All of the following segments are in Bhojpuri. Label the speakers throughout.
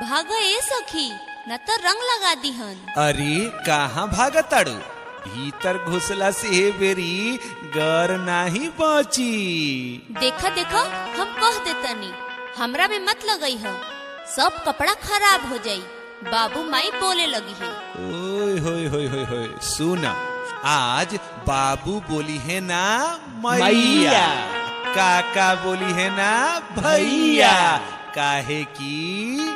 Speaker 1: भागा ए सखी न तो रंग लगा दीहन।
Speaker 2: अरे कहाँ भागताड़ू? भीतर घुसला से बेरी गर नाही बची।
Speaker 1: देखा देखा हम कह देतनी हमरा में मत लगई हो, सब कपड़ा खराब हो जाई। बाबू माई बोले लगी है।
Speaker 2: ओए होए होए होए होए, सुना आज बाबू बोली है ना मैया, काका बोली है ना भैया। काहे की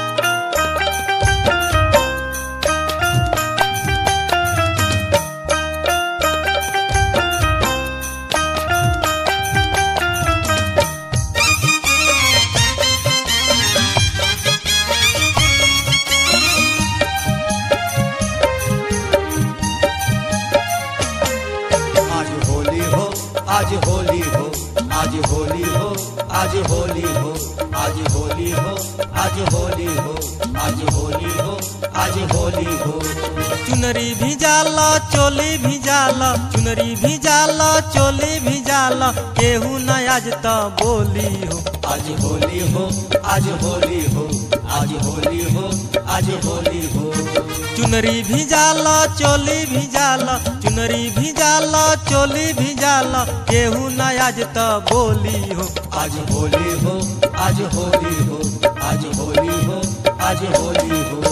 Speaker 3: आज होली हो, आज होली हो, आज होली हो, आज होली हो, आज होली हो, आज होली हो, आज होली हो।
Speaker 4: चुनरी भी जाला चोली भी जाला, चुनरी भी जाला चोली भी जाला, केहू न आज त बोली हो।
Speaker 3: आज होली हो, आज होली हो, आज होली हो, आज होली हो।
Speaker 4: चुनरी भी जाला चोली भी जाला, चुनरी भी जाला चोली भी जाला, केहू न आज त बोली हो।
Speaker 3: आज होली हो, आज होली हो, आज होली हो, आज होली हो।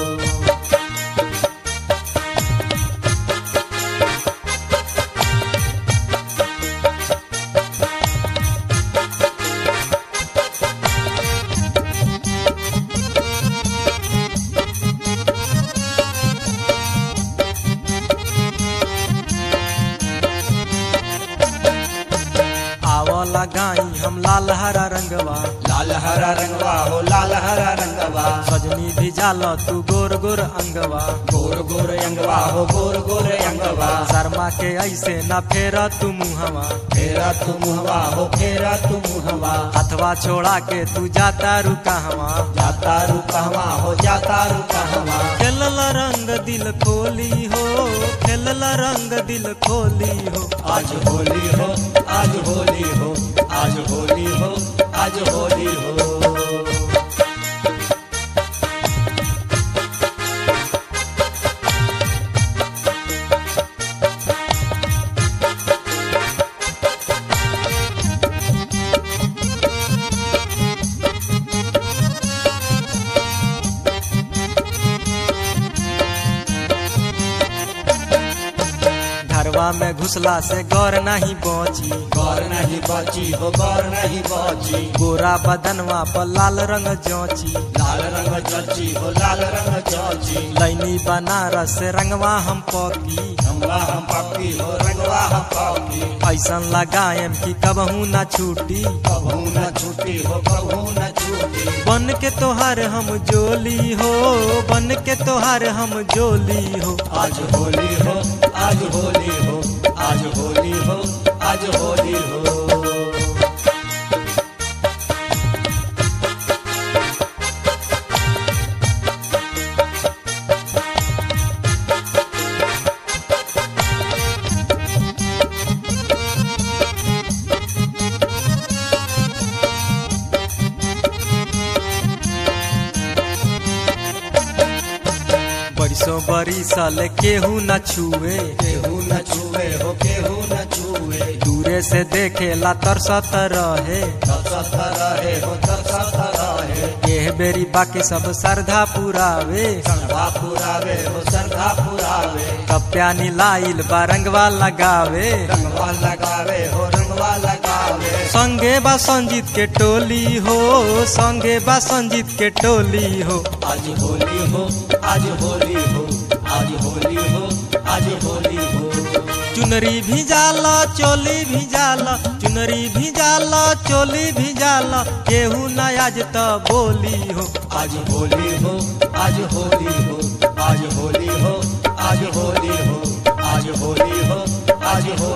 Speaker 4: लगाई हम लाल हरा रंगवा,
Speaker 3: लाल हरा रंगवा हो, लाल हरा रंगवा।
Speaker 4: सजनी भी जाला तू गोर गोर अंगवा,
Speaker 3: गोर गोर अंगवा हो, गोर गोर अंगवा।
Speaker 4: शर्मा के ऐसे न फेरा तू मुहवा,
Speaker 3: फेरा तू मुहवा हो, फेरा तू मुहवा।
Speaker 4: हथवा छोड़ा के तू जाता रुकहवा,
Speaker 3: जाता रुकहवा हो, जाता रुकहवा।
Speaker 4: खेलल रंग दिल खोली हो, खेलल रंग दिल खोली हो।
Speaker 3: आज होली हो, आज होली हो, आज होली हो, आज होली हो।
Speaker 4: घरवा में घुसला से गौर नहीं बची,
Speaker 3: गौर नहीं बची हो, गौर नहीं बची।
Speaker 4: गोरा बदनवा पर लाल रंग जौची,
Speaker 3: लाल रंग चची हो, लाल रंग चची।
Speaker 4: लैनी बनारस से रंगवा हम पकी,
Speaker 3: रंगवा हम पकी हो, रंगवा हम पकी।
Speaker 4: ऐसन लगाएम कि कबहू न छूटी,
Speaker 3: कबहू न छूटी हो, कबहू न छूटी।
Speaker 4: बन के तोहार हम जोली हो, बन के तोहार हम जोली हो।
Speaker 3: आज होली हो, आज होली हो, आज होली हो, आज होली हो।
Speaker 4: बरिसों बरिसल केहू न छुए,
Speaker 3: केहू न छुए हो, केहू न छुए।
Speaker 4: दूरे से देखेला तरसत रहे,
Speaker 3: तरसत रहे हो, तरसत रहे।
Speaker 4: एह बेरी बाकी सब श्रद्धा पुरावे,
Speaker 3: श्रद्धा पुरावे हो, श्रद्धा पुरावे।
Speaker 4: कप्या नीलाइल बा रंगवा लगावे,
Speaker 3: रंगवा लगावे हो, रंगवा लगावे।
Speaker 4: संगे बा संजीत के टोली हो, संगे बा संजीत के टोली हो।
Speaker 3: आज होली हो, आज होली हो, आज होली हो, आज होली हो।
Speaker 4: चुनरी भी जाला चोली भी जाला, चुनरी भी जाला चोली भी जाला, केहू न आज त बोली हो।
Speaker 3: आज होली हो, आज होली हो, आज होली हो, आज होली हो, आज होली हो, आज होली।